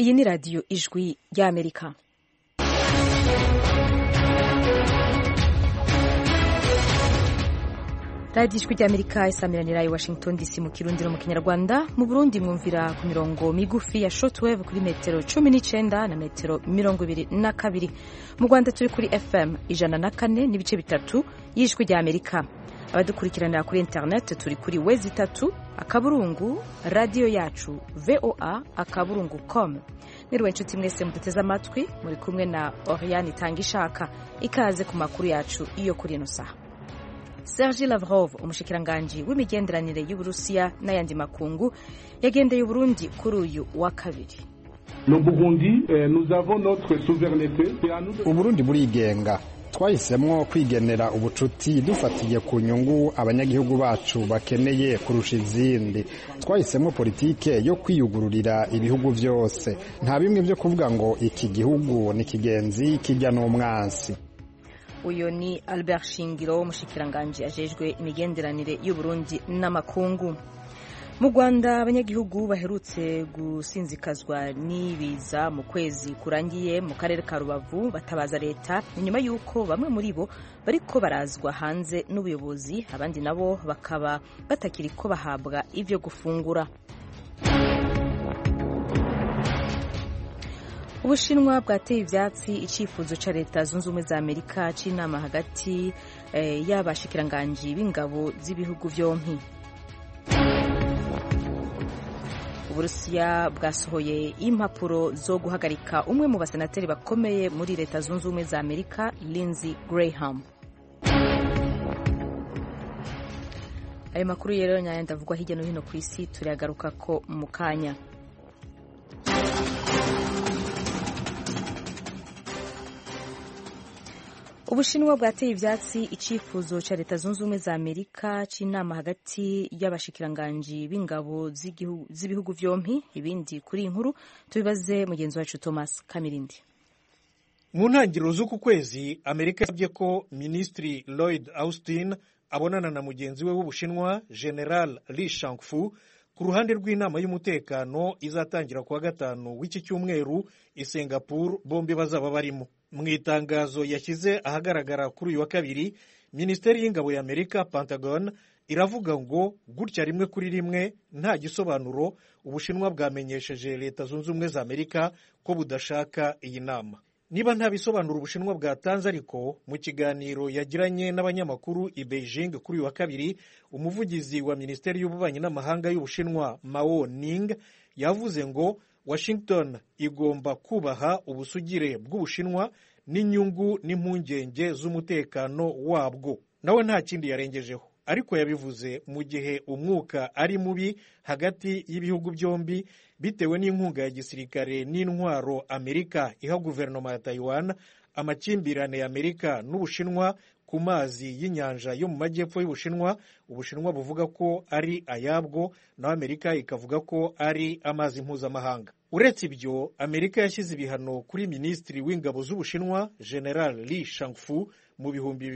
Iyi ni radiyo ijwi ry'Amerika. radiyo ijwi ry'Amerika isamiranira i Washington DC mu Kirundi no mu Kinyarwanda. Mu Burundi mwumvira ku mirongo migufi ya shortwave kuri metero 19 na metero 22. Mu Rwanda turi kuri FM 104 n'ibice bitatu y'ijwi ry'Amerika. Abadukurikiranira kuri internet turi kuri wezi3 akaburungu radio yacu voa.com. Nirwe inshuti mwese muduteze amatwi, muri kumwe na Oriane Tangishaka. Ikaze ku makuru yacu iyo kuri ino saha. Serge Lavrov, umushikiranganji w'imigenderanire y'Uburusiya n'ayandi makungu, yagendeye Burundi kuri uyu wa kabiri. Uburundi burigenga. Twahisemwo kwigenera ubucuti dufatiye ku nyungu abanyagihugu bacu bakeneye kurusha izindi. Twahisemwo politike yo kwiyugururira ibihugu vyose. Nta bimwe byo kuvuga ngo iki gihugu ni kigenzi kijya n'umwansi. Uyo ni Albert Shingiro, umushikiranganji ajejwe imigenderanire y'Uburundi n'amakungu. Mu Rwanda abanyagihugu baherutse gusinzikazwa n'ibiza mu kwezi kurangiye mu karere ka Rubavu batabaza leta nyuma yuko bamwe muri bo bariko barazwa hanze n'ubuyobozi, abandi nabo bakaba batakiriko bahabwa ivyo gufungura. Ubushinwa bwateye ivyatsi icifuzo ca leta zunze ubumwe za Amerika c'inama hagati y'abashikiranganji b'ingabo z'ibihugu vyompi. Uburusiya bwasohoye impapuro zo guhagarika umwe mu basenateri bakomeye muri leta zunze ubumwe za Amerika, Lindsey Graham. Ayo makuru rero nyayandi avugwa hirya no hino ku isi turagaruka ko mu kanya. Ubushinwa bwateye ivyatsi icifuzo ca leta zunze ubumwe za Amerika c'inama hagati y'abashikiranganji b'ingabo z'ibihugu vyompi. Ibindi kuri inkuru tubibaze mugenzi wacu Thomas Kamirindi. Mu ntangiriro z'uku kwezi Amerika yasabye ko Minisitiri Lloyd Austin abonana na mugenzi we w'Ubushinwa General Li Shangfu ku ruhande rw'inama y'umutekano izatangira kuwa gatanu w'iki cyumweru i Singapore, bombi bazaba barimo. Mu itangazo yashyize ahagaragara kuri uyu wa kabiri, Minisiteri y'Ingabo ya Amerika Pentagon iravuga ngo gutya rimwe kuri rimwe nta gisobanuro Ubushinwa bwamenyesheje leta zunze ubumwe za Amerika ko budashaka iyi nama. Niba nta bisobanuro Ubushinwa bwatanze, ariko mu kiganiro yagiranye n'abanyamakuru i Beijing kuri uyu wa kabiri, umuvugizi wa Minisiteri y'Ububanyi n'Amahanga y'Ubushinwa Mao Ning yavuze ngo Washington igomba kubaha ubusugire bw'Ubushinwa n'inyungu n'impungenge z'umutekano wabwo. Nawe nta kindi yarengejeho, ariko yabivuze mu gihe umwuka ari mubi hagati y'ibihugu byombi bitewe n'inkunga ya gisirikare n'intwaro Amerika iha guverinoma ya Taiwan, amakimbirane ya Amerika n'Ubushinwa ku mazi y'inyanja yo mu majyepfo y'Ubushinwa. Ubushinwa buvuga ko ari ayabwo, naho Amerika ikavuga ko ari amazi mpuzamahanga. Uretse ibyo, Amerika yashyize ibihano kuri Minisitiri w'Ingabo z'Ubushinwa General Li Shangfu mu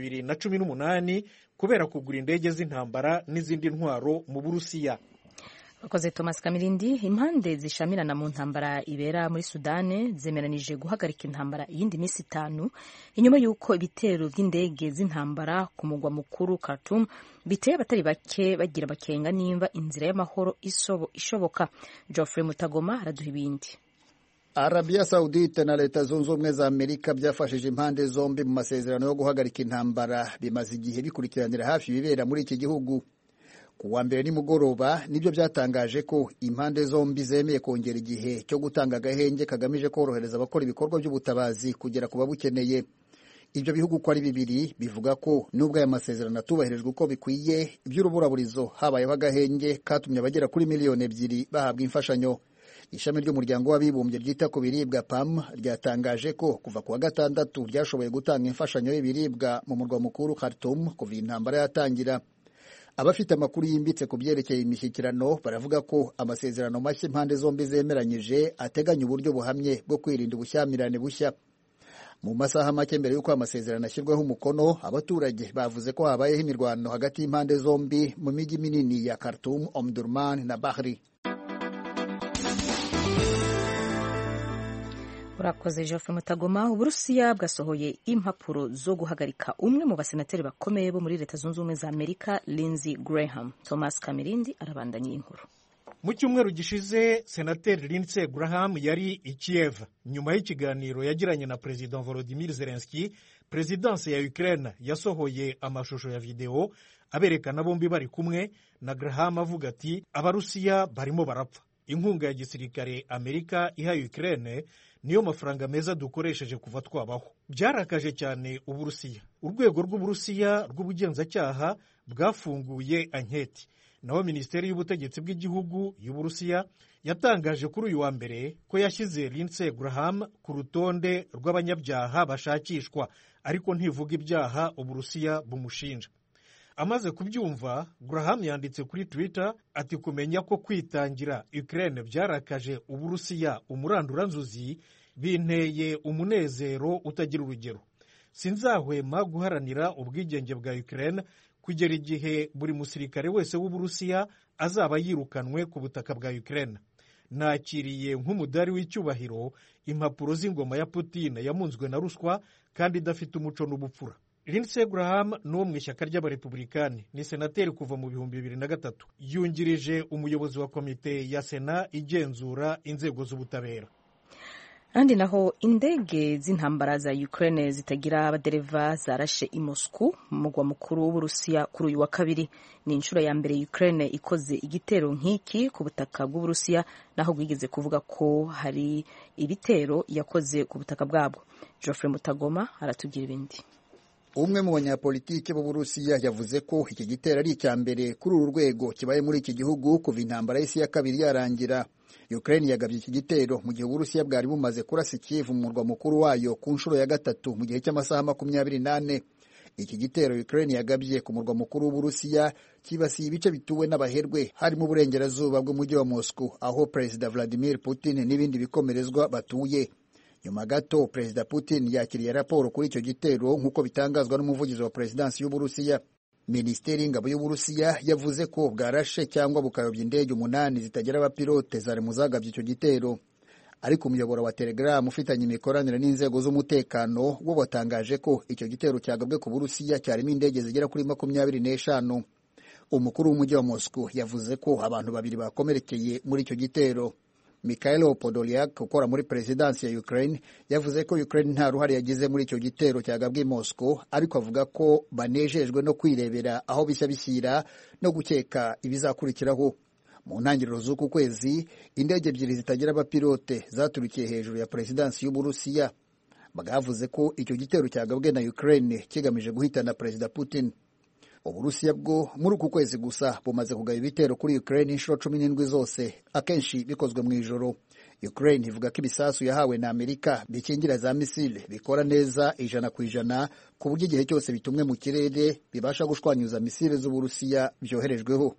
2018 kubera kugura indege z'intambara n'izindi ntwaro mu Burusiya. Bakoze Thomas Kamirindi. Impande zishamirana mu ntambara ibera muri Sudane zemeranije guhagarika intambara iyindi minsi 5 inyuma yuko ibitero by'indege z'intambara ku mugwa mukuru Khartoum biteye abatari bake bagira bakenga nimba inzira y'amahoro ishoboka. Geoffrey Mutagoma araduha ibindi. Arabia Saudite na leta zunze ubumwe za Amerika byafashije impande zombi mu masezerano yo guhagarika intambara bimaze igihe bikurikiranira hafi ibibera muri iki gihugu. Kuwa mbere nimugoroba nibyo byatangaje ko impande zombi zemeye kongera igihe cyo gutanga agahenge kagamije korohereza abakora ibikorwa by'ubutabazi kugera ku babukeneye. Ibyo bihugu ko ari bibiri bivuga ko nubwo aya masezerano atubahirijwe uko bikwiye, iby'uruburaburizo habayeho agahenge katumye abagera kuri 2 miliyoni bahabwa imfashanyo. Ishami ry'umuryango w'abibumbye ryita ku biribwa PAM ryatangaje ko kuva kuwa gatandatu ryashoboye gutanga imfashanyo y'ibiribwa mu murwa mukuru Khartoum kuva intambara yatangira. Abafite amakuru yimbitse ku byerekeye imishyikirano baravuga ko amasezerano mashya impande zombi zemeranyije ateganya uburyo buhamye bwo kwirinda ubushyamirane bushya. Mu masaha make mbere y'uko amasezerano ashyirwaho umukono, abaturage bavuze ko habayeho imirwano hagati y'impande zombi mu mijyi minini ya Khartoum, Omdurman na Bahri. urakoze Geoffrey Mutagoma. Uburusiya bwasohoye impapuro zo guhagarika umwe mu basenateri bakomeye bo muri Leta Zunze Ubumwe za Amerika, Lindsey Graham. Thomas Kamirindi arabandanya inkuru. Mu cyumweru gishize senateri Lindsey Graham yari i Kiev nyuma y'ikiganiro yagiranye na President Volodymyr Zelensky. Presidence ya Ukraine yasohoye amashusho ya video aberekana bombi bari kumwe, na Graham avuga ati abarusiya barimo barapfa. Inkunga ya gisirikare Amerika iha Ukraine niyo mafaranga meza dukoresheje kuva twabaho. Byarakaje cyane Uburusiya. Urwego rw'Uburusiya rw'ubugenzacyaha bwafunguye anketi. Naho Minisiteri y'Ubutegetsi bw'Igihugu y'Uburusiya yatangaje kuri uyu wa mbere ko yashyize Lindsey Graham ku rutonde rw'abanyabyaha bashakishwa, ariko ntivuga ibyaha Uburusiya bumushinja. Amaze kubyumva, Graham yanditse kuri Twitter ati kumenya ko kwitangira Ukraine byarakaje Uburusiya umuranduranzuzi binteye umunezero utagira urugero. Sinzahwema guharanira ubwigenge bwa Ukraine kugera igihe buri musirikare wese w'Uburusiya azaba yirukanwe ku butaka bwa Ukraine. Nakiriye nk'umudari w'icyubahiro impapuro z'ingoma ya Putin yamunzwe na ruswa kandi idafite umuco n'ubupfura. Lindsey Graham n'uwo mu ishyaka ry'abarepublikani, ni senateri kuva mu 2003. Yungirije umuyobozi wa komite ya Sena igenzura inzego z'ubutabera. Andi naho indege z'intambara za Ukraine zitagira abadereva zarashe i Moscow, mugwa mukuru w'Uburusiya, kuri uyu wa kabiri. Ni inshuro ya mbere Ukraine ikoze igitero nk'iki ku butaka bw'Uburusiya, naho bwigeze kuvuga ko hari ibitero yakoze ku butaka bwabwo. Geoffrey Mutagoma aratubwira ibindi. Umwe mu banyapolitike b'Uburusiya yavuze ko iki gitero ari icya mbere kuri uru rwego kibaye muri iki gihugu kuva intambara y'isi ya kabiri yarangira. Ukraine yagabye iki gitero mu gihe Uburusiya bwari bumaze kurasa Kiev, umurwa mukuru wayo, ku nshuro ya gatatu mu gihe cy'amasaha 24. Iki gitero Ukraine yagabye ku murwa mukuru w'Uburusiya kibasiye ibice bituwe n'abaherwe harimo uburengerazuba bw'umujyi wa Moscow, aho Perezida Vladimir Putin n'ibindi bikomerezwa batuye. Nyuma gato Perezida Putin yakiriye raporo kuri icyo gitero nk'uko bitangazwa n'umuvugizi wa Perezidansi y'Uburusiya. Minisiteri y'Ingabo y'Uburusiya yavuze ko bwarashe cyangwa bukayobya indege 8 zitagira abapilote zari mu zagabye icyo gitero. Ariko umuyoboro wa Telegram ufitanye imikoranire n'inzego z'umutekano wo watangaje ko icyo gitero cyagabwe ku Burusiya cyarimo indege zigera kuri 25. Umukuru w'umujyi wa Moscow yavuze ko abantu 2 bakomerekeye muri icyo gitero. Mikhailo Podolyak ukora muri Perezidansi ya Ukraine yavuze ko Ukraine nta ruhare yagize muri icyo gitero cyagabwe i Moscow, ariko avuga ko banejejwe no kwirebera aho bishya bishyira no gukeka ibizakurikiraho. Mu ntangiriro z'uku kwezi, indege 2 zitagira abapilote zaturikiye hejuru ya Perezidansi y'Uburusiya. Bagavuze ko icyo gitero cyagabwe na Ukraine kigamije guhitana Perezida Putin. Uburusiya bwo muri uku kwezi gusa bumaze kugaba ibitero kuri Ukraine inshuro 17 zose, akenshi bikozwe mu ijoro. Ukraine ivuga ko ibisasu yahawe na Amerika bikingira za misile bikora neza 100% ku buryo igihe cyose bitumwe mu kirere bibasha gushwanyuza misile z'Uburusiya byoherejweho.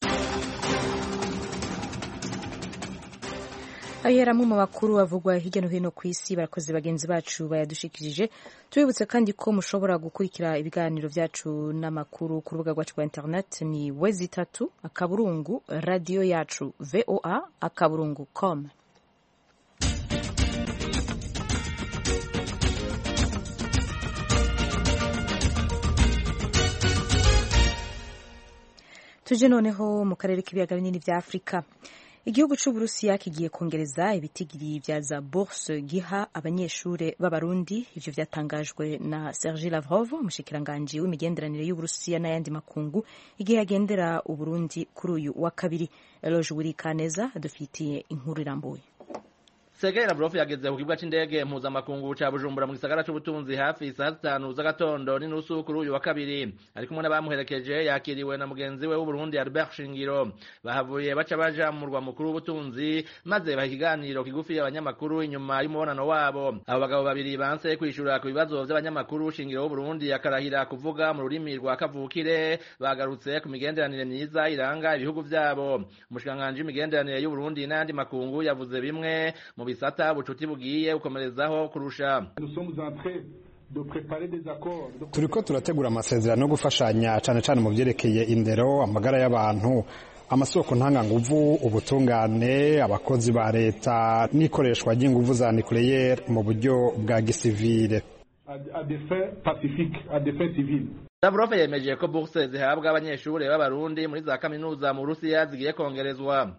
Ayera mu makuru avugwa hirya no hino ku isi, barakoze bagenzi bacu bayadushikirije. Tubibutse kandi ko mushobora gukurikira ibiganiro byacu n'amakuru ku rubuga rwacu rwa internet, ni wezi3 radio yacu voa.com. Tuje noneho mu karere k'ibiyaga binini vya Afrika. Igihugu c'Uburusiya kigiye kongereza ibitigiri vya za bourse giha abanyeshure b'abarundi. Ivyo vyatangajwe na Sergei Lavrov, umushikiranganje w'imigenderanire y'Uburusiya n'ayandi makungu, igihe agendera Uburundi kuri uyu wa kabiri. Eloge Wirikaneza dufitiye inkuru irambuye. Sergei Lavrov yageze ku kibuga c'indege mpuzamakungu ca Bujumbura mu gisagara c'ubutunzi hafi saa 5 z'agatondo n'inusu kuri uyu wa kabiri. Ari kumwe n'abamuherekeje, yakiriwe na mugenzi we w'Uburundi Albert Shingiro. Bahavuye baca baja mu murwa mukuru w'ubutunzi maze baha ikiganiro kigufi abanyamakuru inyuma y'umubonano wabo. Abo bagabo babiri banse kwishura ku bibazo vy'abanyamakuru. Shingiro w'Uburundi yakarahira kuvuga mu rurimi rwa kavukire. Bagarutse ku migenderanire myiza iranga ibihugu vyabo. Umushikiranganje w'imigenderanire y'Uburundi n'ayandi makungu yavuze bimwe mu bisata bucuti bugiye ukomerezaho kurusha. Turiko turategura amasezerano yo gufashanya cane cane mu byerekeye indero, amagara y'abantu, amasoko ntanganguvu, ubutungane, abakozi ba leta n'ikoreshwa ry'inguvu za nucléaire mu buryo bwa gisivile. Lavrov yemeje ko bourse zihabwa abanyeshuri b'abarundi muri za kaminuza mu Burusiya zigiye kongerezwa.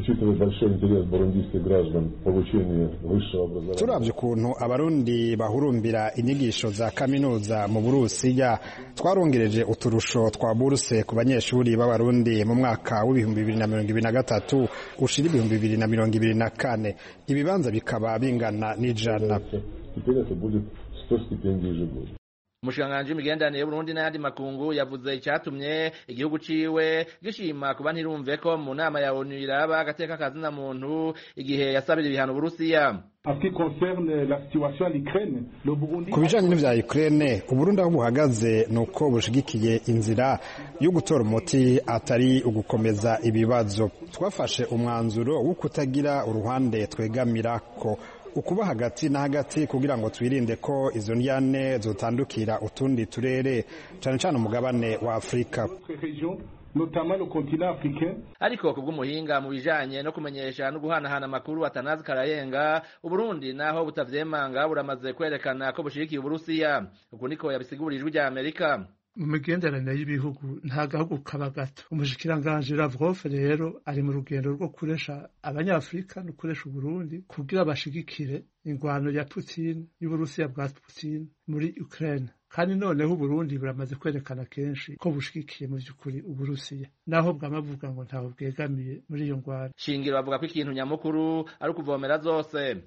Turavye ukuntu abarundi bahurumbira inyigisho za kaminuza mu Burusiya, twarongereje uturusho twa buruse ku banyeshuri b'abarundi mu mwaka w'2023 ushira 2024. Ibibanza bikaba bingana n'ijana. Umushikiranganji w'imigenderanire y'Uburundi n'ayandi makungu yavuze icyatumye igihugu ciwe gishima kuba ntirumve ko mu nama ya ONU iraba agateka kazina muntu igihe yasabira ibihano Burusiya. Ku bijanye n'ivya Ukraine, Uburundi aho buhagaze nuko bushigikiye inzira yo gutora umuti atari ugukomeza ibibazo. Twafashe umwanzuro wo kutagira uruhande twegamirako, ukuba hagati na hagati kugira ngo twirinde ko izo ndyane zotandukira utundi turere cyane cyane umugabane wa Afrika. Ariko kubw'umuhinga mu bijanye no kumenyesha no guhanahana amakuru Atanazi Karayenga, Uburundi naho butavyemanga buramaze kwerekana ko bushigikiye Uburusiya. Uko niko yabisiguririje rya Amerika. Mu migenderanire y'ibihugu nta gahugu kaba gato. Umushikiranganji Lavrov rero ari mu rugendo rwo kuresha abanyafrika no kuresha Uburundi kugira bashigikire ingwano ya Putin y'Uburusiya bwa Putin muri Ukraine. Kandi noneho Uburundi buramaze kwerekana kenshi ko bushigikiye mu by'ukuri Uburusiya, naho bwamavuga ngo ntaho bwegamiye muri iyo ngwano. Shingiro bavuga ko ikintu nyamukuru ari ukuvomera zose.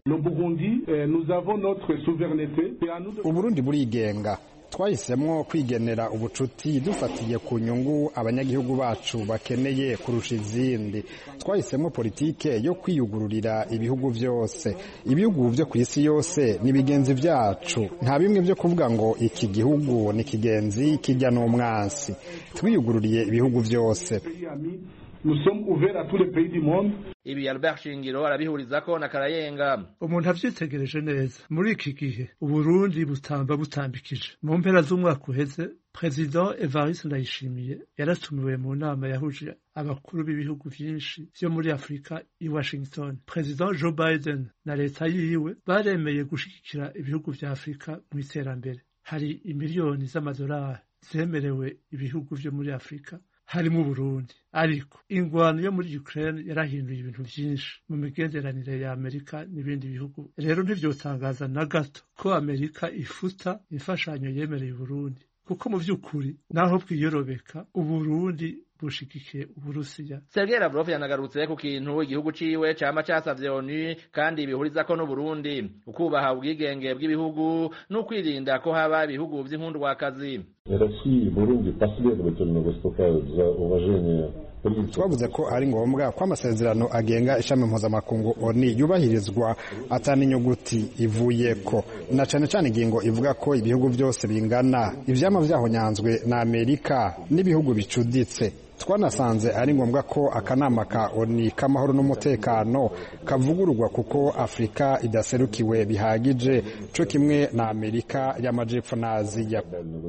Uburundi burigenga. Twahisemwo kwigenera ubucuti dufatiye ku nyungu abanyagihugu bacu bakeneye kurusha izindi. Twahisemwo politike yo kwiyugururira ibihugu vyose. Ibihugu vyo kw'isi yose ni bigenzi vyacu. Nta bimwe vyo kuvuga ngo iki gihugu ni kigenzi kijya n'umwansi. Twiyugururiye ibihugu vyose. Nous sommes ouverts à tous les pays du monde. Ibi Albert Shingiro arabihurizako na Karayenga. Umuntu avyitegereje neza muri iki gihe Uburundi butambikije. Mu mpera z'umwaka uheze President Evariste Ndayishimiye yaratumiwe mu nama yahuje abakuru b'ibihugu vyinshi vyo muri Afrika i Washington. President Joe Biden na leta yiwe baremeye gushigikira ibihugu vya Afrika mu iterambere. Hari imiliyoni z'amadolari zemerewe ibihugu vyo muri Afrika harimo Burundi. Ariko ingwano yo muri Ukraine yarahinduye ibintu vyinshi mu migenderanire ya Amerika n'ibindi bihugu. Rero ntivyotangaza na gato ko Amerika ifuta imfashanyo yemereye Burundi, kuko mu vy'ukuri naho bwiyorobeka Uburundi bushigikiye Uburusiya. Sergei Lavrov yanagarutse ku kintu igihugu ciwe cama casavye ONU kandi bihurizako n'Uburundi, ukubaha ubwigenge bw'ibihugu no kwirinda ko haba ibihugu vy'inkundwakazi. Twavuze ko ari ngombwa ko amasezerano agenga ishami mpuzamakungu ONU yubahirizwa atani inyuguti ivuyeko, na cane cane ingingo ivuga ko ibihugu vyose bingana, ivyama vyahonyanzwe na Amerika n'ibihugu bicuditse. Twanasanze ari ngombwa ko akanama ka ONU k'amahoro n'umutekano kavugururwa kuko Afrika idaserukiwe bihagije, co kimwe na Amerika y'amajepfo na Aziya.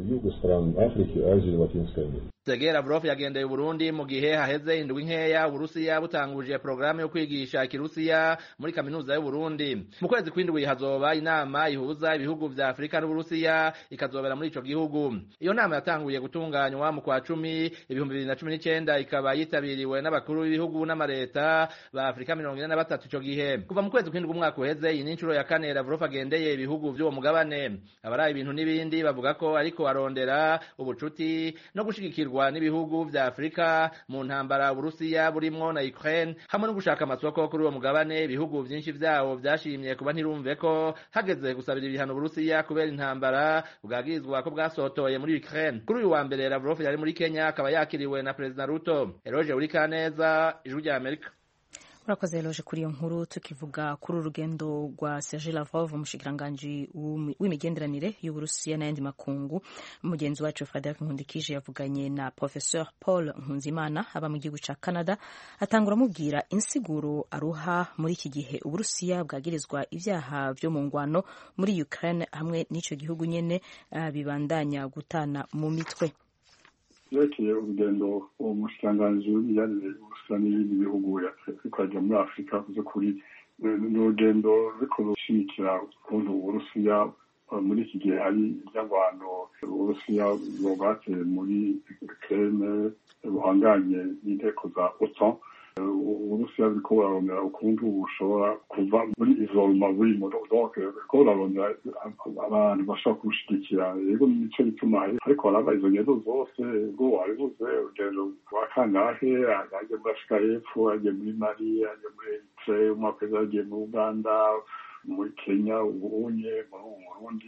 Sergei Lavrov yagendeye Burundi mu gihe haheze indwi nkeya Uburusiya butanguje programme yo kwigisha Ikirusiya muri kaminuza y'u Burundi. Mu kwezi kw'indwi hazoba inama ihuza ibihugu vya Afrika n'Uburusiya ikazobera muri ico gihugu. Iyo nama yatanguye gutunganywa mu kwa 10 2019 ikaba yitabiriwe n'abakuru b'ibihugu n'amareta ba Afrika 43 ico gihe. Kuva mu kwezi kw'indwi umwaka uheze iyi n'incuro ya kane Lavrov agendeye ibihugu vy'uwo mugabane. Abaraye ibintu n'ibindi bavuga ko ariko arondera ubucuti no gushigikirwa n'ibihugu vya Afrika mu ntambara Uburusiya burimwo na Ukraine, hamwe no gushaka amasoko kuri uwo mugabane. Ibihugu vyinshi vyawo vyashimye kuba ntirumve ko hageze gusabira ibihano Uburusiya kubera intambara bwagirizwa ko bwasotoye muri Ukraine. Kuri uyu wa mbere Lavrov yari muri Kenya akaba yakiriwe na President Ruto. Eroje Urikaneza, Ijwi rya Amerika. Urakoze Eloge kuri iyo nkuru. Tukivuga kuri urugendo rwa Sergei Lavrov, umushikiranganji w'imigenderanire y'Uburusiya n'ayandi makungu, mugenzi wacu Frederic Nkundikije yavuganye na Professeur Paul Nkunzimana aba mu gihugu ca Canada, atangura amubwira insiguro aruha muri iki gihe Uburusiya bwagirizwa ivyaha vyo mu ngwano muri Ukraine hamwe n'ico gihugu nyene bibandanya gutana mu mitwe. yerekeye urugendo uwo mushikiranganji w'imibanire y'Uburusiya n'ibindi bihugu yakwajya muri Afurika kuri ni urugendo ruriko rushimikira ukuntu Uburusiya muri iki gihe hari iby'abantu Uburusiya bwateye muri Ukraine buhanganye n'inteko za OTAN. Uburusiya buriko burarondera ukuntu bushobora kuva muri isolema burimo, donc buriko burarondera abantu bashobora kubushigikira. Yego nico bituma ariko haraba izo ngendo zose ubwo wabivuze urugendo rwa kangahe yaje muri Afurika y'Epfo, yaje muri Mali, yaje muri Eritrea, umwaka yagiye mu Uganda, muri Kenya, ubunye mu Burundi.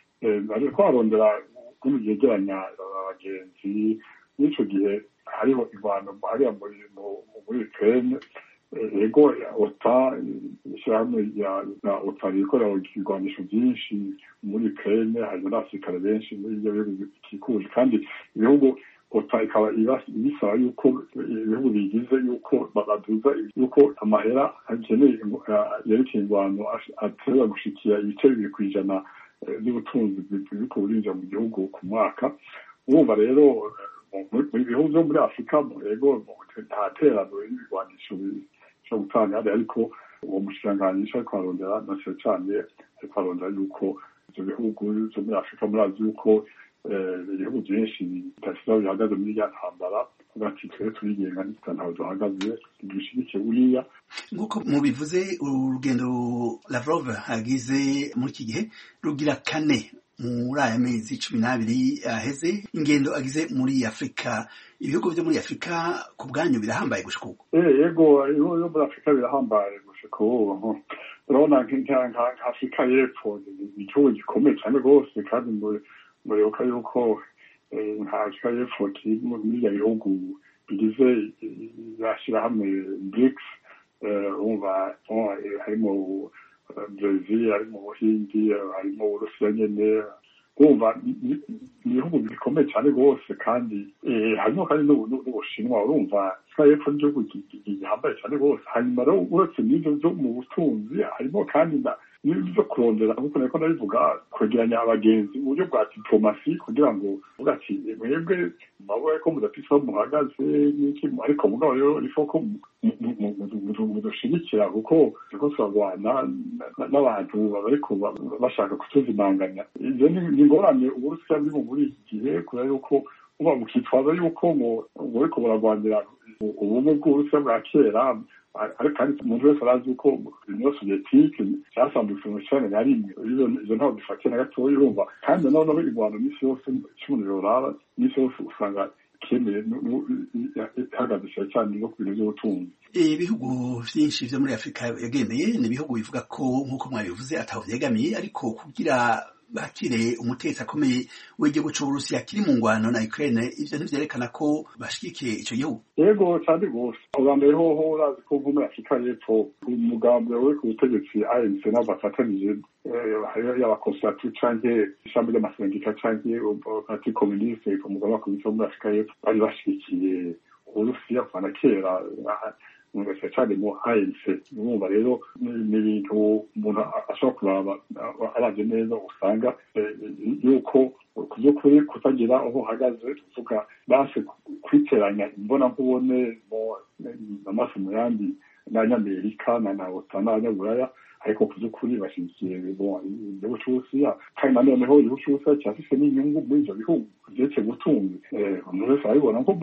Ariko arondera ukuntu yegeranya abagenzi. N'ico gihe hariho ibano hariya muri Ukraine, ego OTAN ishyirahamwe ya OTAN ikorera ibigwanisho byinshi muri Ukraine, harimo n'abasirikare benshi muri ibyo bihugu bikikuje, kandi ibihugu OTAN ikaba ibisaba yuko ibihugu bigize yuko baduza yuko amahera akeneye yerekeye ingwano atera gushikira ibice 2% by'ubutunzi biriko burinjira mu gihugu ku mwaka. Urumva rero mu bihugu byo muri Afurika ego nta terano y'ibigwanisho cyo gutanga, ariko uwo mushikiranganji ariko arondera nacyo cyane, ariko arondera yuko ibyo bihugu byo muri Afurika murazi yuko ibihugu byinshi bidashobora bihagaze muri ya ntambara, ugati twe turigenga ntaho duhagaze dushyigikiye buriya. Nk'uko mubivuze urugendo Lavrov agize muri iki gihe rugira kane muri aya mezi 12 aheze, ingendo agize muri Afurika. Ibihugu byo muri Afurika ku bwanyu birahambaye gushika ubu? Yego ibihugu byo muri Afurika birahambaye gushika ubu. Urabona nka Afurika y'Epfo ni igihugu gikomeye cyane rwose, kandi muribuka yuko nka Afurika y'Epfo kiri muri ibyo bihugu bigize yashyirahamwe BRICS. Urumva harimo Brazil, harimo Ubuhindi, harimo Uburusiya nyene. Urumva ni ibihugu bikomeye cyane rwose, kandi harimo kandi n'Ubushinwa. Urumva Afurika y'Epfo n'igihugu gihambaye cyane rwose. Hanyuma rero uretse n'ibyo byo mu butunzi harimo kandi n'ibyo kurondera, nk'uko nariko ndabivuga, kwegeranya abagenzi mu buryo bwa diplomasi kugira ngo uvuga ati mwebwe mabona ko mudafise aho muhagaze n'iki, ariko mugabo rero rifo ko mudushigikira kuko turiko turarwana n'abantu bariko bashaka kutuzimanganya. Ivyo ni ingorane Uburusiya burimo muri iki gihe, kubera yuko uba mukitwaza yuko ngo buriko burarwanira ubumwe bw'Uburusiya bwa kera, ariko kandi umuntu wese arazi yuko Union Soviétique cyasambutse mu cyane na rimwe. Izo ntaho dufatiye na gatoya. Urumva kandi noneho irwanda misi yose cy'umuntu yoraba misi yose usanga kemeye ihagaze cyane no ku bintu by'ubutunzi. Ibihugu byinshi byo muri Afurika yagendeye ni ibihugu bivuga ko nk'uko mwabivuze ataho byegamiye, ariko kugira bakire umutetsi akomeye w'igihugu cy'Uburusiya kiri mu ngwano na Ukraine, ivyo ntivyerekana ko bashigikiye ico gihugu? Yego cyane rwose. Ubambere hoho urazi ko muri Afurika y'Epfo umugambi we ku butegetsi ANC n'abafatanije y'abakonservative canke ishami ry'amasendika canke parti communiste ku mugaba ku bice muri Afurika y'Epfo bari bashigikiye Uburusiya kuva kera mwese cyane mu ANC. Urumva rero ni ibintu umuntu ashobora kuraba araje neza, usanga yuko kuzokuri kutagira aho hagaze, tuvuga base kwiteranya imbona nkubone mu amaso mu yandi n'Amerika na OTAN n'Abanyaburaya, ariko kuzukuri bashigikiye igihugu cy'Uburusiya, kandi noneho igihugu cy'Uburusiya cyafise n'inyungu muri ivyo bihugu vyetse gutunga. Umuntu wese arabibona ko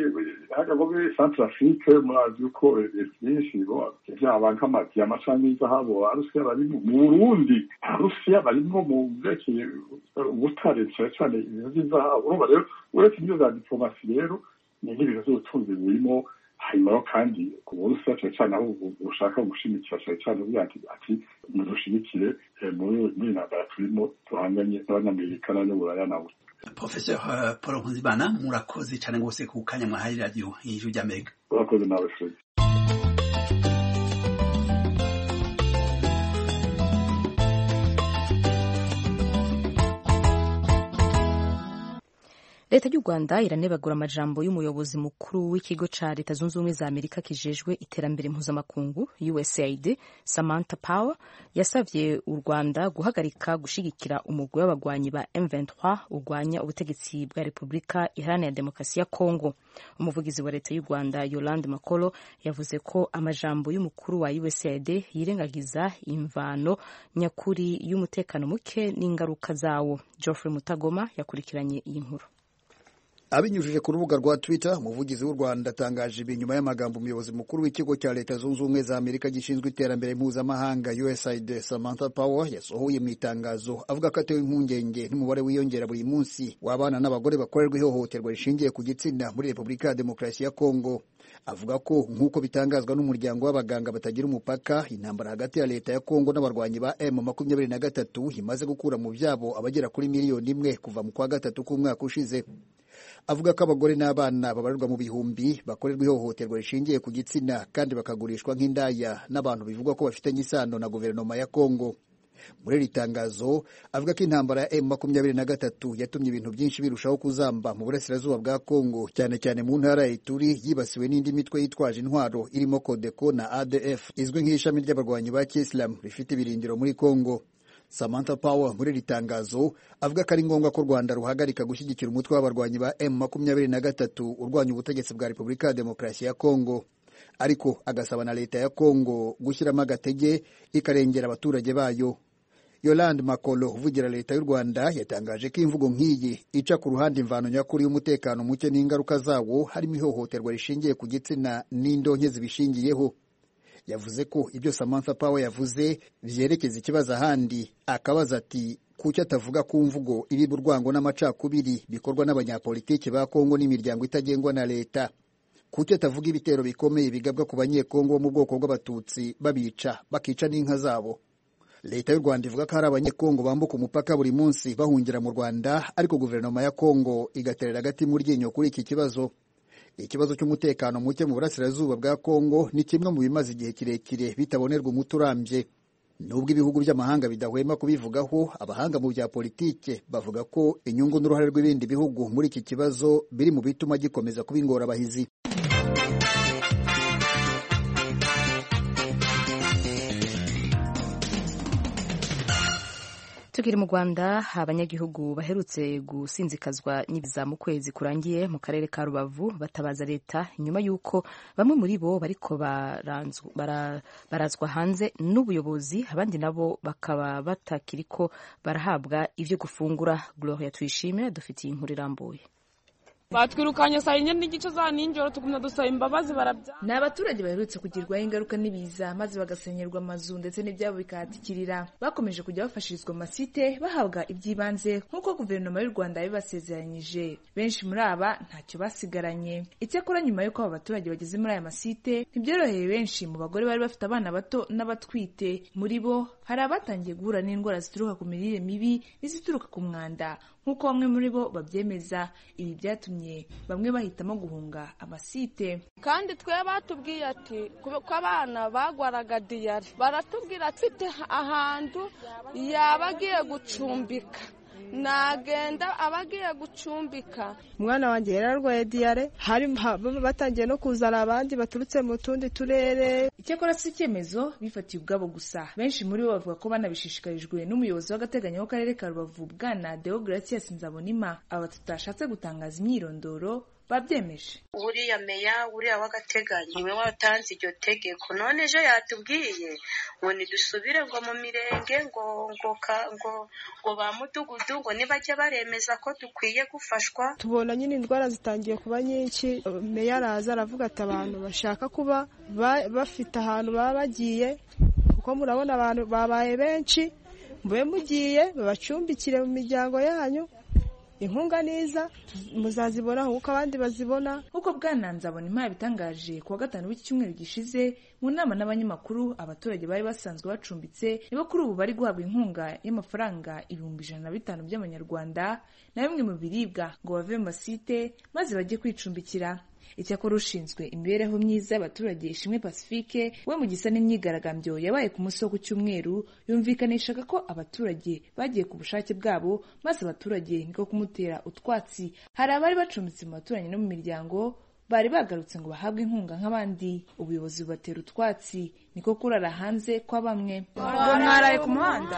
muri Centrafrique murazi yuko byinshi vyaba nk'amadiyama canke izahabu Abarusiya barimo. Mu Burundi Abarusiya barimo mu vyerekeye ubutare cane ibintu vy'izahabu. Urumva rero uretse ibyo za diplomasi rero ni nk'ibintu vy'ubutunzi burimo. Hanyuma kandi ku Burusiya cyane aho ushaka gushimikira cyane ati mudushimikire muri intambara turimo tuhanganye n'Abanyamerika n'Abanyaburaya nabo. Professor Paul Nkuzimana, murakoze cyane rwose ku kanya mwahaye radio y'Ijwi ry'Amerika. Murakoze nawe Fred. leta y'u Rwanda iranebagura amajambo y'umuyobozi mukuru w'ikigo ca leta zunze ubumwe za Amerika kijejwe iterambere mpuzamakungu USAID Samantha Power yasavye u Rwanda guhagarika gushigikira umugwi w'abagwanyi ba M23 urwanya ubutegetsi bwa Repubulika Iharanira Demokarasi ya Kongo. Umuvugizi wa leta y'u Rwanda Yolande Makolo yavuze ko amajambo y'umukuru wa USAID yirengagiza imvano nyakuri y'umutekano muke n'ingaruka zawo. Geoffrey Mutagoma yakurikiranye iyi nkuru. Abinyujije ku rubuga rwa Twitter, umuvugizi w'u Rwanda atangaje ibi nyuma y'amagambo umuyobozi mukuru w'ikigo cya leta zunze ubumwe za Amerika gishinzwe iterambere mpuzamahanga USAID Samantha Power yasohoye mu itangazo avuga ko atewe impungenge n'umubare wiyongera buri munsi w'abana n'abagore bakorerwa ihohoterwa rishingiye ku gitsina muri Repubulika ya Demokarasi ya Kongo. Avuga ko nk'uko bitangazwa n'umuryango w'abaganga batagira umupaka, intambara hagati ya leta ya Kongo n'abarwanyi ba M23 imaze gukura mu byabo abagera kuri miliyoni 1 kuva mu kwa gatatu k'umwaka ushize. Avuga ko abagore n'abana babarirwa mu bihumbi bakorerwa ihohoterwa rishingiye ku gitsina kandi bakagurishwa nk'indaya n'abantu bivugwa ko bafitanye isano na guverinoma ya Kongo. Muri iri tangazo avuga ko intambara ya M23 yatumye ibintu byinshi birushaho kuzamba mu burasirazuba bwa Kongo, cyane cyane mu ntara ya Ituri yibasiwe n'indi mitwe yitwaje intwaro irimo Codeco na ADF izwi nk'ishami ry'abarwanyi ba Islam rifite ibirindiro muri Kongo. Samantha Power muri iri tangazo avuga ko ari ngombwa ko Rwanda ruhagarika gushyigikira umutwe w'abarwanyi ba M23 urwanya ubutegetsi bwa Repubulika ya Demokarasi ya Kongo, ariko agasaba na leta ya Kongo gushyiramo agatege ikarengera abaturage bayo. Yolande Makolo uvugira leta y'u Rwanda yatangaje ko imvugo nk'iyi ica ku ruhande imvano nyakuri y'umutekano muke n'ingaruka zawo, harimo ihohoterwa rishingiye ku gitsina n'indonke zibishingiyeho. Yavuze ko ibyo Samantha Power yavuze vyerekeza ikibazo ahandi, akabaza ati kuki atavuga ku mvugo iri burwango n'amacakubiri bikorwa n'abanyapolitiki ba Kongo n'imiryango itagengwa na leta. Kuki atavuga ibitero bikomeye bigabwa ku banyekongo bo mu bwoko bw'abatutsi babica bakica n'inka zabo. Leta y'u Rwanda ivuga ko hari abanyekongo bambuka umupaka buri munsi bahungira mu Rwanda, ariko guverinoma ya Kongo igaterera agati mu ryinyo kuri iki kibazo. Ikibazo cy'umutekano muke mu burasirazuba bwa Kongo ni kimwe mu bimaze igihe kirekire bitabonerwa umuti urambye. Nubwo ibihugu by'amahanga bidahwema kubivugaho, abahanga mu bya politike bavuga ko inyungu n'uruhare rw'ibindi bihugu muri iki kibazo biri mu bituma gikomeza kuba ingorabahizi. Tukiri mu Rwanda, abanyagihugu baherutse gusinzikazwa n'ibiza mu kwezi kurangiye mu karere ka Rubavu batabaza leta nyuma y'uko bamwe muri bo bariko barazwa hanze n'ubuyobozi, abandi nabo bakaba batakiriko barahabwa ivyo gufungura. Gloria Tuyishime dufitiye inkuru irambuye. Batwirukanye saa 4 n'igice za ninjoro tugumya dusaba imbabazi barabya. Ni abaturage baherutse kugirwaho ingaruka n'ibiza maze bagasenyerwa amazu ndetse n'ibyabo bikahatikirira. Bakomeje kujya bafashirizwa amasite bahabwa iby'ibanze nk'uko guverinoma y'u Rwanda yabibasezeranyije. Benshi muri aba ntacyo basigaranye. Icyakora nyuma y'uko aba baturage bageze muri aya masite, ntibyoroheye benshi mu bagore bari bafite abana bato n'abatwite. Muri bo hari abatangiye guhura n'indwara zituruka ku mirire mibi n'izituruka ku mwanda, nk'uko bamwe muri bo babyemeza. Ibi byatumye bamwe bahitamo guhunga amasite. Kandi twe batubwiye ati ko abana bagwaraga diyare, baratubwira afite ahantu yabagiye gucumbika, nagenda abagiye gucumbika. Umwana wanjye yararwaye diyare, hari batangiye no kuzana abandi baturutse mu tundi turere. Icyakora si icyemezo bifatiye ubwabo gusa. Benshi muri bo bavuga ko banabishishikarijwe n'umuyobozi w'agateganyo w'akarere ka Rubavu, Bwana Deogratias Nzabonima. Aba tutashatse gutangaza imyirondoro babyemeje. Uriya meya, uriya w'agateganyo niwe watanze iryo tegeko, none ejo yatubwiye ngo nidusubire ngo mu mirenge ngo ba mudugudu ngo nibajya baremeza ko dukwiye gufashwa. Tubona nyine indwara zitangiye kuba nyinshi. Meya araza aravuga ati abantu bashaka kuba bafite ahantu baba bagiye, kuko murabona abantu babaye benshi, mube mugiye babacumbikire mu miryango yanyu, inkunga niza muzazibona nk'uko abandi bazibona. Nk'uko Bwana Nzabonima yabitangaje kuwa gatanu w'iki cyumweru gishize mu nama n'abanyamakuru, abaturage bari basanzwe bacumbitse nibo kuri ubu bari guhabwa inkunga y'amafaranga 150 by'amanyarwanda na bimwe mu biribwa ngo bave mu masite maze bajye kwicumbikira. icyakora ushinzwe imibereho myiza y'abaturage Ishimwe Pacifique we mu gisa n'imyigaragambyo yabaye ku munsi wo ku cyumweru yumvikanishaga ko abaturage bagiye ku bushake bwabo maze abaturage niko kumutera utwatsi. Hari abari bacumbitse mu baturanyi no mu miryango bari bagarutse ngo bahabwe inkunga nk'abandi, ubuyobozi bubatera utwatsi niko kurara hanze kwa bamwe. Twaraye ku muhanda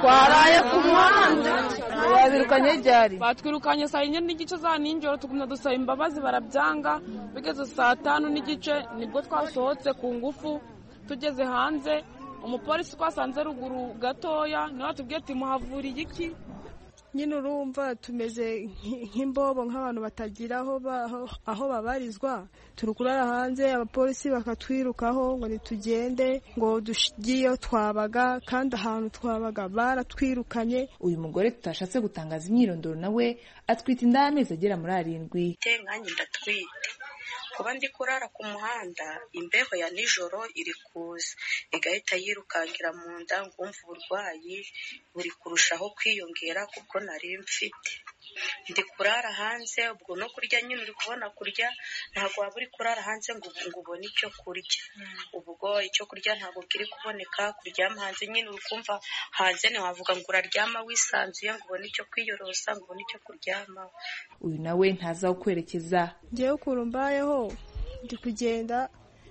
babirukanye ryari? Batwirukanye saa 4 n'igice za ninjoro, tugumya dusaba imbabazi barabyanga, bigeze saa 5 n'igice nibwo twasohotse ku ngufu. Tugeze hanze umupolisi twasanze ruguru gatoya niwe atubwiye ati muhavuriye iki. Nyine urumva tumeze nk'imbobo nk'abantu batagira aho babarizwa, turi kurara hanze abapolisi bakatwirukaho ngo nitugende ngo dushyigiyeyo twabaga, kandi ahantu twabaga baratwirukanye. Uyu mugore tutashatse gutangaza imyirondoro nawe atwite inda y'amezi agera muri 7. Nkanjye ndatwite, kuba ndi kurara ku muhanda imbeho ya nijoro iri kuza igahita yirukangira mu nda, ngumva uburwayi buri kurushaho kwiyongera kuko nari mfite. Ndi kurara hanze, ubwo no kurya nyine uri kubona kurya, ntabwo waba uri kurara hanze ngo ubone icyo kurya. Ubwo icyo kurya ntabwo kiri kuboneka, kuryama hanze nyine uri kumva hanze ntiwavuga ngo uraryama wisanzuye ngo ubone icyo kwiyorosa, ngo ubone icyo kuryama. Uyu nawe ntaza kwerekeza. Ngewe ukuntu mbayeho ndi kugenda,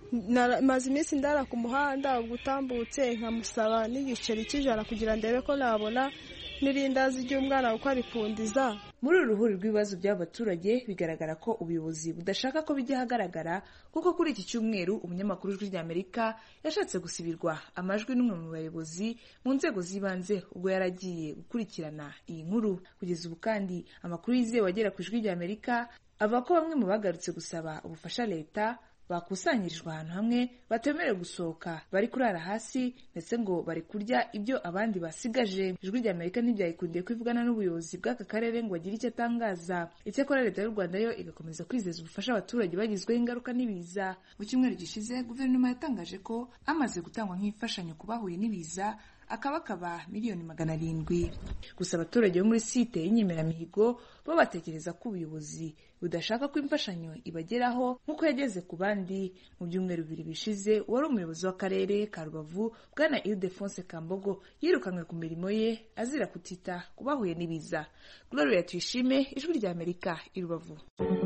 maze iminsi ndara ku muhanda, gutambutse nkamusaba n'igiceri cy'ijana kugira ndebe ko nabona n'irindazi ry'umwana kuko arifundiza. Muri uru ruhuri rw'ibibazo by'abaturage bigaragara ko ubuyobozi budashaka ko bijya ahagaragara, kuko kuri iki cyumweru umunyamakuru w'Ijwi ry'Amerika yashatse gusibirwa amajwi n'umwe mu bayobozi mu nzego z'ibanze ubwo yaragiye gukurikirana iyi nkuru. Kugeza ubu kandi amakuru yizewe agera ku Ijwi ry'Amerika avuga ko bamwe mu bagarutse gusaba ubufasha leta bakusanyirijwe ahantu hamwe batemerewe gusohoka, bari kurara hasi ndetse ngo bari kurya ibyo abandi basigaje. Ijwi ry'Amerika ntibyayikundiye kwivugana n'ubuyobozi bw'aka karere ngo agire icyo atangaza. Icyakora leta y'u Rwanda yo igakomeza kwizeza ubufasha abaturage bagizweho ingaruka n'ibiza. Mu cyumweru gishize guverinoma yatangaje ko amaze gutangwa nk'imfashanyo ku bahuye n'ibiza akabakaba miliyoni 700. Gusa abaturage bo muri site y'Inyemeramihigo bo batekereza ko ubuyobozi budashaka ko imfashanyo ibageraho nk'uko yageze ku bandi. Mu byumweru 2 bishize wari umuyobozi w'akarere ka Rubavu Bwana Ildefonse Kambogo yirukanwe ku mirimo ye azira kutita ku bahuye n'ibiza. Gloria Tuyishime, Ijwi ry'Amerika, i Rubavu.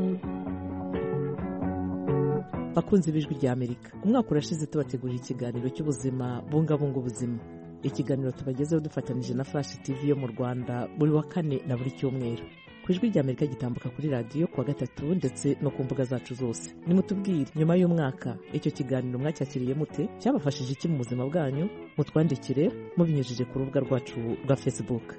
Bakunzi b'Ijwi ry'Amerika, umwaka urashize tubategurira ikiganiro cy'ubuzima bungabunga ubuzima. Ikiganiro tubagezeho dufatanije na Flash TV yo mu Rwanda buri wa kane na buri cyumweru. Ku Ijwi ry'Amerika gitambuka kuri radio kuwa 3 ndetse no ku mbuga zacu zose. Nimutubwire nyuma y'umwaka icyo kiganiro mwacyakiriye mute, cyabafashije iki mu buzima bwanyu? Mutwandikire mubinyujije ku rubuga rwacu rwa Facebook.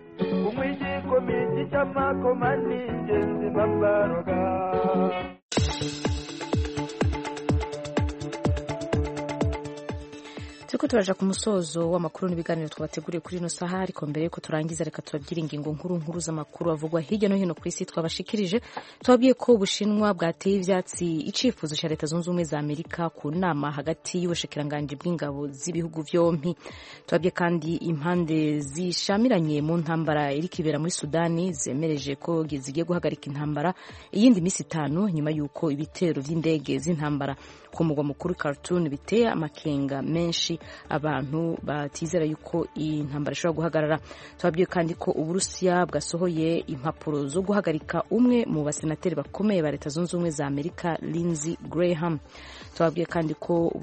Turiko turaja ku musozo w'amakuru n'ibiganiro twabateguriye kuri ino saha, ariko mbere yuko turangiza reka tubabwire ingingo nkuru z'amakuru avugwa hirya no hino ku isi twabashikirije. Tubabwiye ko Ubushinwa bwateye ivyatsi icifuzo cya Leta Zunze Ubumwe za Amerika ku nama hagati y'ubushikiranganje bw'ingabo z'ibihugu vyompi. Tubabwiye kandi impande zishamiranye mu ntambara iri kibera muri Sudani zemereje ko zigiye guhagarika intambara iyindi misi 5 nyuma yuko ibitero vy'indege z'intambara ku mugwa mukuru Khartoum biteye amakenga menshi abantu batizera yuko iyi ntambara ishobora guhagarara. Tubabwiye kandi ko Uburusiya bwasohoye impapuro zo guhagarika umwe mu basenateri bakomeye ba Leta Zunze Ubumwe za Amerika, Lindsey Graham. Tubabwiye kandi ko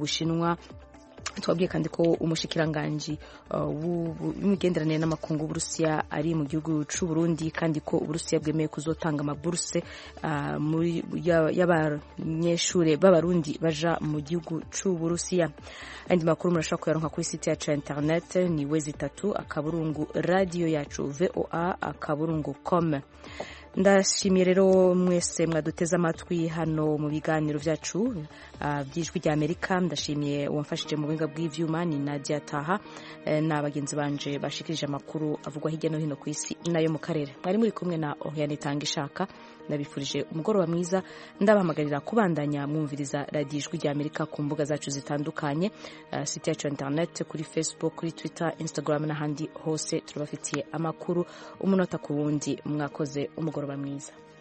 umushikiranganji w'imigenderanire n'amakungu Uburusiya ari mu gihugu c'u Burundi, kandi ko Uburusiya bwemeye kuzotanga amaburuse muri y'abanyeshure b'abarundi baja mu gihugu c'u Burusiya. Andi makuru murashobora kuyaronka kuri site yacu ya internet ni www.radio.voa.com. Ndashimiye rero mwese mwaduteze amatwi hano mu biganiro byacu by'Ijwi ry'Amerika. Ndashimiye uwamfashije mu buhinga bw'ivyuma ni Nadia Taha n'abagenzi banje bashikirije amakuru avugwa hirya no hino ku isi nayo mu karere. Mwari muri kumwe na Oriane Tangishaka. Ndabifurije umugoroba mwiza, ndabahamagarira kubandanya mwumviriza Radio Ijwi ry'Amerika ku mbuga zacu zitandukanye, site yacu internet, kuri Facebook, kuri Twitter, Instagram n'ahandi hose turabafitiye amakuru umunota ku wundi. Mwakoze umugoroba mwiza.